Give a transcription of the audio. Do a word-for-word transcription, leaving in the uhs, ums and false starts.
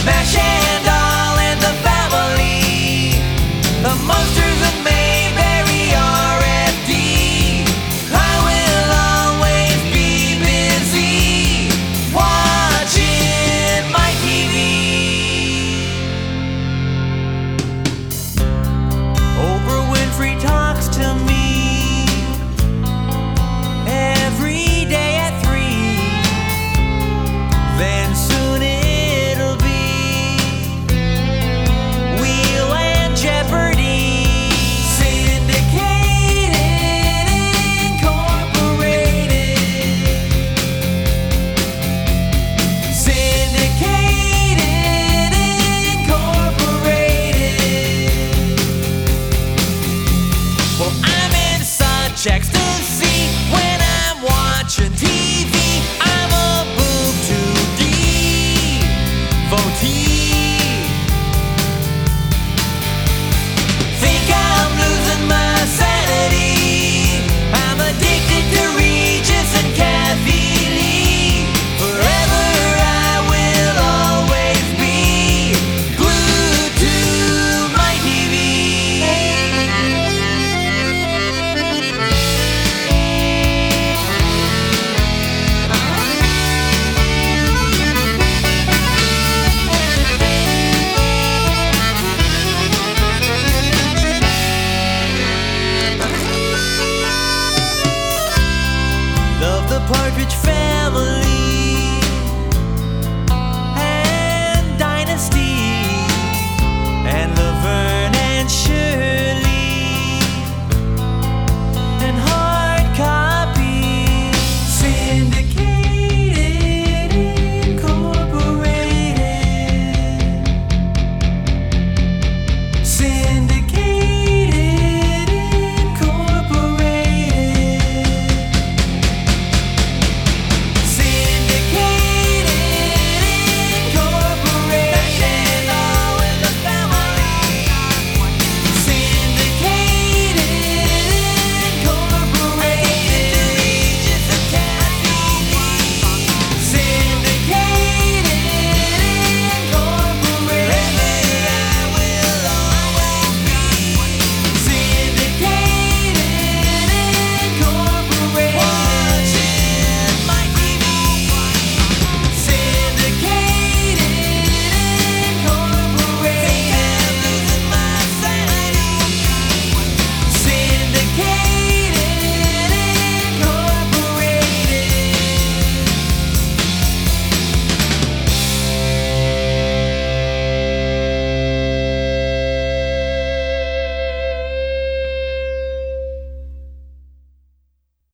Mash and All and the Family, the Monsters of Mayberry R F D. I will always be busy watching my T V. Oprah Winfrey talks to me every day at three. Then soon it'll be Wheel and Jeopardy. Syndicated, Incorporated. Syndicated, Incorporated. Well, I'm in such ecstasy when I'm watching T V. I'm a boob to devotee.